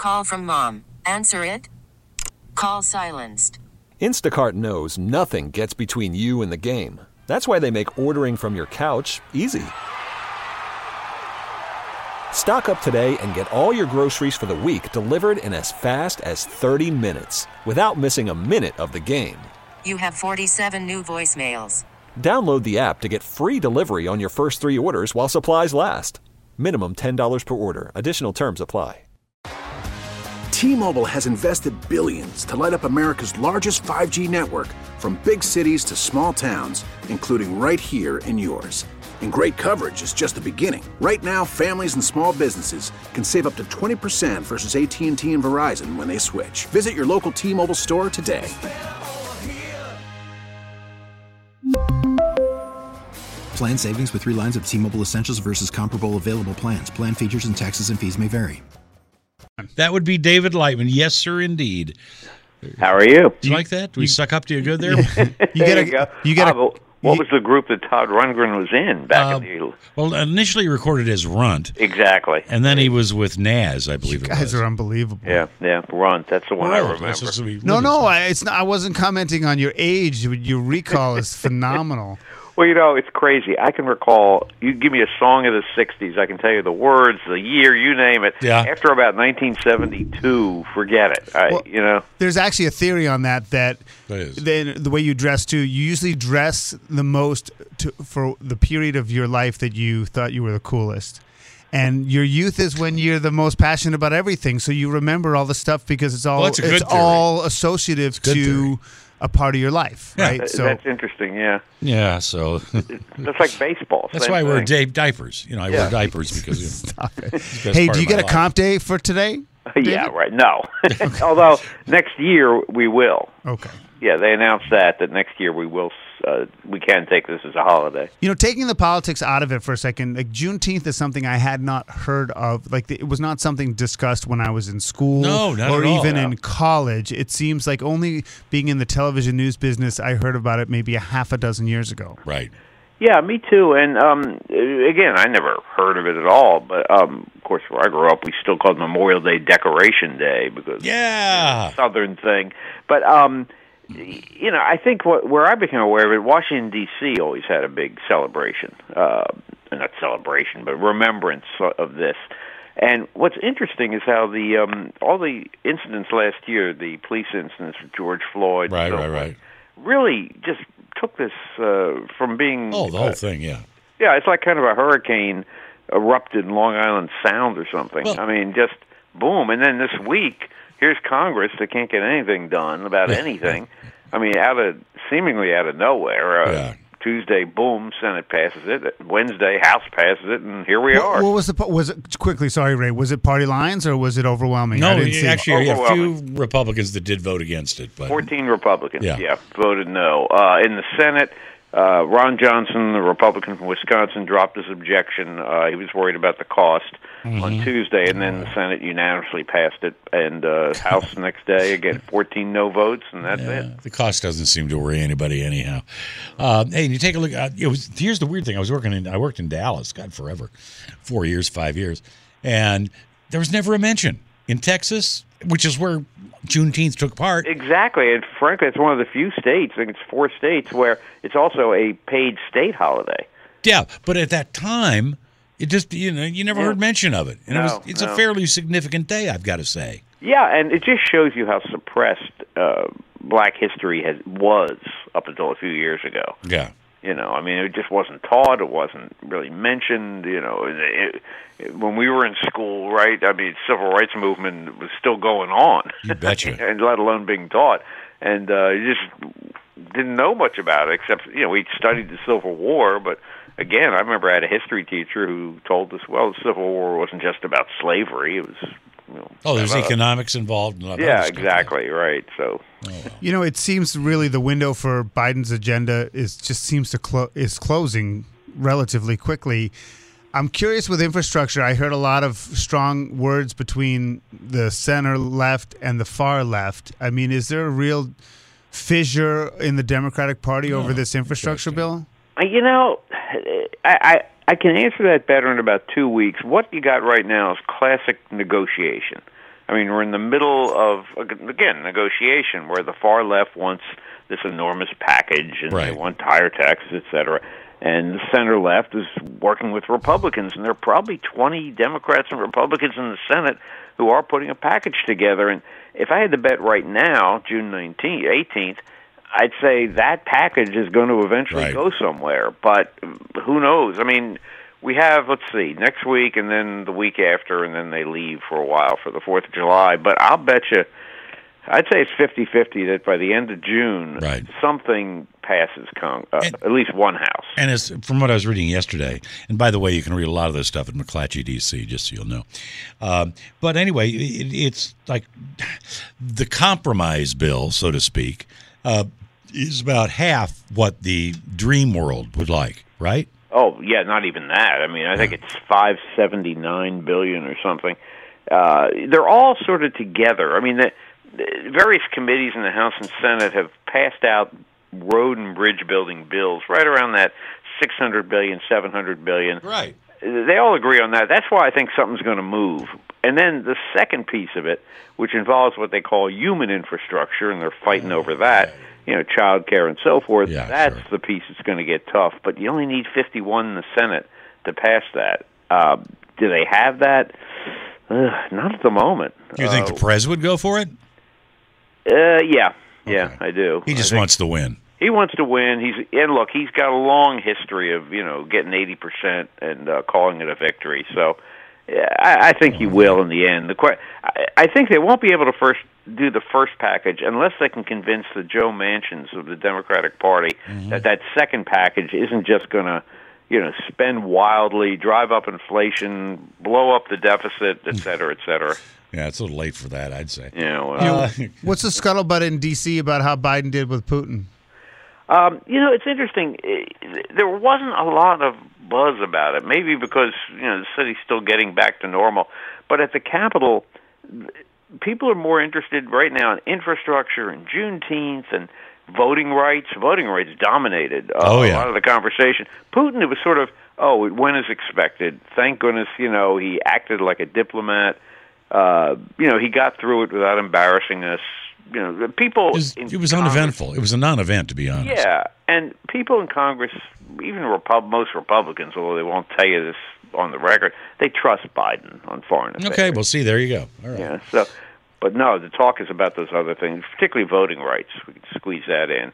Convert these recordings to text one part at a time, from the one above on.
Call from mom. Answer it. Call silenced. Instacart knows nothing gets between you and the game. That's why they make ordering from your couch easy. Stock up today and get all your groceries for the week delivered in as fast as 30 minutes without missing a minute of the game. You have 47 new voicemails. Download the app to get free delivery on your first 3 orders while supplies last. Minimum $10 per order. Additional terms apply. T-Mobile has invested billions to light up America's largest 5G network, from big cities to small towns, including right here in yours. And great coverage is just the beginning. Right now, families and small businesses can save up to 20% versus AT&T and Verizon when they switch. Visit your local T-Mobile store today. Plan savings with 3 lines of T-Mobile Essentials versus comparable available plans. Plan features and taxes and fees may vary. That would be David Lightman. Yes, sir, indeed. How are you? Do you like that? Do we suck up to you good there? What was the group that Todd Rundgren was in back in the... Well, initially recorded as Runt. Exactly. And then he was with Naz, I believe You guys are unbelievable. Yeah, Runt. That's the one I remember. I wasn't commenting on your age. Your recall is phenomenal. Well, it's crazy. I can recall, you give me a song of the 60s, I can tell you the words, the year, you name it. Yeah. After about 1972, forget it. There's actually a theory on that the way you dress, too, you usually dress the most for the period of your life that you thought you were the coolest. And your youth is when you're the most passionate about everything, so you remember all the stuff because it's all associative to a part of your life, right? Yeah, that's interesting, yeah. Yeah, so... That's like baseball. That's why I wear diapers. I wear diapers because... Stop it. Hey, do you get a comp day for today? Yeah, right. No. Although, next year we will. Okay. Yeah, they announced that next year we will. We can take this as a holiday. Taking the politics out of it for a second, like Juneteenth is something I had not heard of. Like it was not something discussed when I was in school or even in college. It seems like only being in the television news business, I heard about it maybe a half a dozen years ago. Right. Yeah, me too. And again, I never heard of it at all. But of course, where I grew up, we still called Memorial Day Decoration Day because it's a Southern thing. But I think where I became aware of it, Washington, D.C. always had a big celebration. Not celebration, but remembrance of this. And what's interesting is how all the incidents last year, the police incidents with George Floyd, right, really just took this from being... Oh, the whole thing, yeah. Yeah, it's like kind of a hurricane erupted in Long Island Sound or something. Well, I mean, just boom. And then this week, here's Congress that can't get anything done about anything. I mean, seemingly out of nowhere. Tuesday, boom, Senate passes it. Wednesday, House passes it, and here we are. What was it? Quickly, sorry, Ray. Was it party lines or was it overwhelming? No, actually, a few Republicans that did vote against it. But 14 Republicans, voted no. In the Senate, Ron Johnson, the Republican from Wisconsin, dropped his objection. He was worried about the cost on Tuesday, and then the Senate unanimously passed it. And House the next day, again, 14 no votes, and that's it. The cost doesn't seem to worry anybody anyhow. Hey, you take a look. Here's the weird thing. I worked in Dallas, God, forever, 4 years, 5 years, and there was never a mention in Texas, which is where Juneteenth took part. Exactly, and frankly, it's one of the few states, I think it's 4 states, where it's also a paid state holiday. Yeah, but at that time, it just, you never heard mention of it. And it's a fairly significant day, I've got to say. Yeah, and it just shows you how suppressed black history was up until a few years ago. Yeah. I mean, it just wasn't taught. It wasn't really mentioned. When we were in school, right? I mean, civil rights movement was still going on. You betcha. And let alone being taught. And you just didn't know much about it, except, we studied the Civil War. But, again, I remember I had a history teacher who told us, well, the Civil War wasn't just about slavery. It was... there's economics involved. Yeah, exactly, right. So, it seems really the window for Biden's agenda is closing relatively quickly. I'm curious with infrastructure. I heard a lot of strong words between the center left and the far left. I mean, is there a real fissure in the Democratic Party over this infrastructure bill? I can answer that better in about 2 weeks. What you got right now is classic negotiation. I mean, we're in the middle of, again, negotiation where the far left wants this enormous package and they want higher taxes, et cetera. And the center left is working with Republicans, and there are probably 20 Democrats and Republicans in the Senate who are putting a package together. And if I had to bet right now, June 18th, I'd say that package is going to eventually go somewhere. But who knows? I mean, we have, let's see, next week and then the week after, and then they leave for a while for the 4th of July. But I'll bet you, I'd say it's 50-50 that by the end of June, something passes at least one house. And as from what I was reading yesterday, and by the way, you can read a lot of this stuff at McClatchy, D.C., just so you'll know. But anyway, it's like the compromise bill, so to speak, is about half what the dream world would like, right? Oh, yeah, not even that. I mean, I think it's $579 billion or something. They're all sort of together. I mean, the various committees in the House and Senate have passed out road and bridge building bills right around that $600 billion, $700 billion. Right. They all agree on that. That's why I think something's going to move. And then the second piece of it, which involves what they call human infrastructure, and they're fighting over that, child care and so forth, that's the piece that's going to get tough. But you only need 51 in the Senate to pass that. Do they have that? Not at the moment. Do you think the Prez would go for it? Yeah, I do. He just wants to win. He wants to win. He's got a long history of getting 80% and calling it a victory. So I think he will in the end. I think they won't be able to do the first package unless they can convince the Joe Manchins of the Democratic Party that second package isn't just going to spend wildly, drive up inflation, blow up the deficit, et cetera, et cetera. Yeah, it's a little late for that, I'd say. Yeah. Well, what's the scuttlebutt in D.C. about how Biden did with Putin? It's interesting. There wasn't a lot of buzz about it, maybe because the city's still getting back to normal. But at the Capitol, people are more interested right now in infrastructure and Juneteenth and voting rights. Voting rights dominated a lot of the conversation. Putin, it was sort of, it went as expected. Thank goodness, he acted like a diplomat. He got through it without embarrassing us. People. It was uneventful. It was a non-event, to be honest. Yeah, and people in Congress, even most Republicans, although they won't tell you this on the record, they trust Biden on foreign affairs. Okay, well, see, there you go. All right. Yeah. So, but no, the talk is about those other things, particularly voting rights. We can squeeze that in.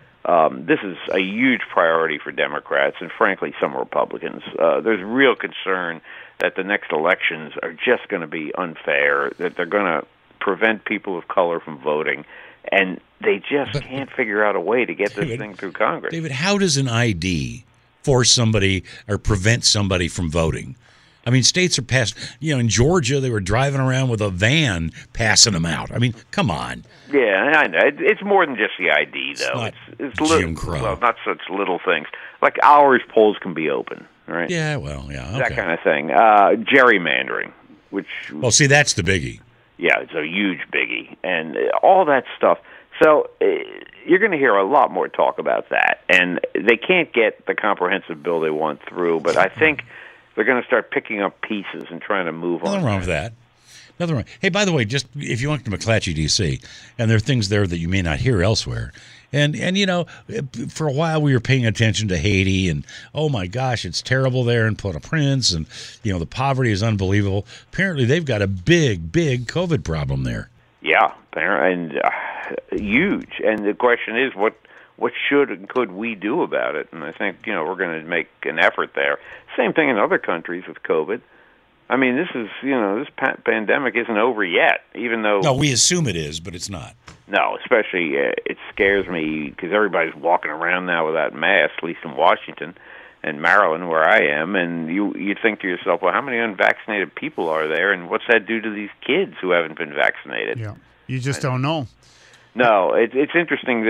This is a huge priority for Democrats and, frankly, some Republicans. There's real concern that the next elections are just going to be unfair, that they're going to prevent people of color from voting, and they just can't figure out a way to get this thing through Congress. David, how does an ID force somebody or prevent somebody from voting? I mean, states are passed. In Georgia, they were driving around with a van passing them out. I mean, come on. Yeah, I know. It's more than just the ID, though. It's Jim Crow. Well, not such little things. Like ours, polls can be open, right? Yeah, well, yeah. Okay. That kind of thing. Gerrymandering, which... Well, see, that's the biggie. Yeah, it's a huge biggie, and all that stuff. So you're going to hear a lot more talk about that, and they can't get the comprehensive bill they want through, but I think they're going to start picking up pieces and trying to move on. Nothing wrong with that. Nothing wrong. Hey, by the way, just if you went to McClatchy, D.C., and there are things there that you may not hear elsewhere, and for a while we were paying attention to Haiti, and oh my gosh, it's terrible there in Port-au-Prince, and the poverty is unbelievable. Apparently, they've got a big COVID problem there. Yeah, and huge. And the question is, what should and could we do about it? And I think we're going to make an effort there. Same thing in other countries with COVID. I mean, this is this pandemic isn't over yet, even though... No, we assume it is, but it's not. No, especially it scares me because everybody's walking around now without masks, at least in Washington and Maryland, where I am, and you think to yourself, well, how many unvaccinated people are there, and what's that do to these kids who haven't been vaccinated? Yeah, you just don't know. No, it's interesting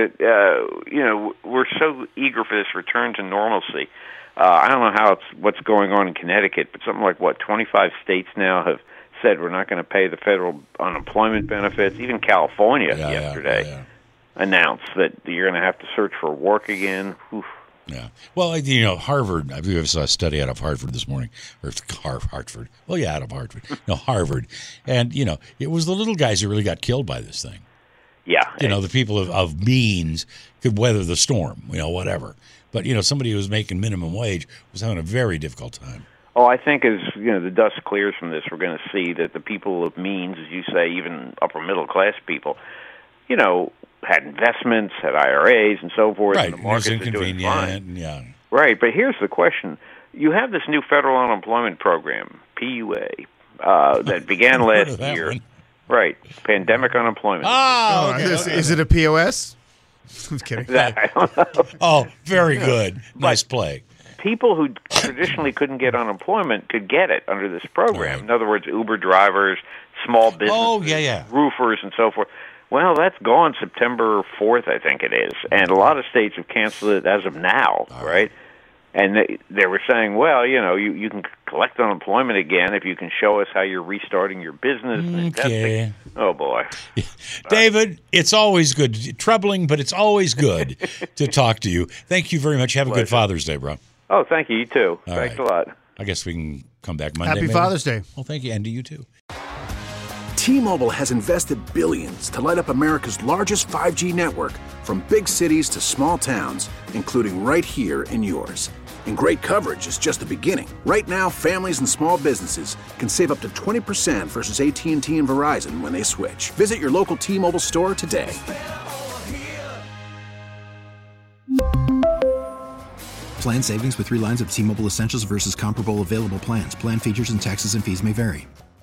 that we're so eager for this return to normalcy. I don't know what's going on in Connecticut, but something like 25 states now have said we're not going to pay the federal unemployment benefits. Even California yesterday announced that you're going to have to search for work again. Oof. Yeah. Well, Harvard, I believe I saw a study out of Harvard this morning, or Hartford. Well, yeah, out of Hartford. No, Harvard. And, it was the little guys who really got killed by this thing. Yeah. The people of means could weather the storm, whatever. But, somebody who was making minimum wage was having a very difficult time. Oh, I think as the dust clears from this, we're going to see that the people of means, as you say, even upper middle class people, had investments, had IRAs, and so forth. Right, and the markets are doing fine. Yeah. Right, but here's the question: you have this new federal unemployment program, PUA, that began last year. One. Right, pandemic unemployment. Is it a POS? I'm kidding. I don't know. Oh, very good. Nice play. People who traditionally couldn't get unemployment could get it under this program. Right. In other words, Uber drivers, small businesses, roofers, and so forth. Well, that's gone September 4th, I think it is. And a lot of states have canceled it as of now, right? And they were saying, well, you can collect unemployment again if you can show us how you're restarting your business. Okay. Oh, boy. David, it's always good. Troubling, but it's always good to talk to you. Thank you very much. Have a good Father's Day, bro. Oh, thank you. You too. All Thanks right. a lot. I guess we can come back Monday. Happy Father's Day. Well, thank you. And to you, too. T-Mobile has invested billions to light up America's largest 5G network, from big cities to small towns, including right here in yours. And great coverage is just the beginning. Right now, families and small businesses can save up to 20% versus AT&T and Verizon when they switch. Visit your local T-Mobile store today. Plan savings with 3 lines of T-Mobile Essentials versus comparable available plans. Plan features and taxes and fees may vary.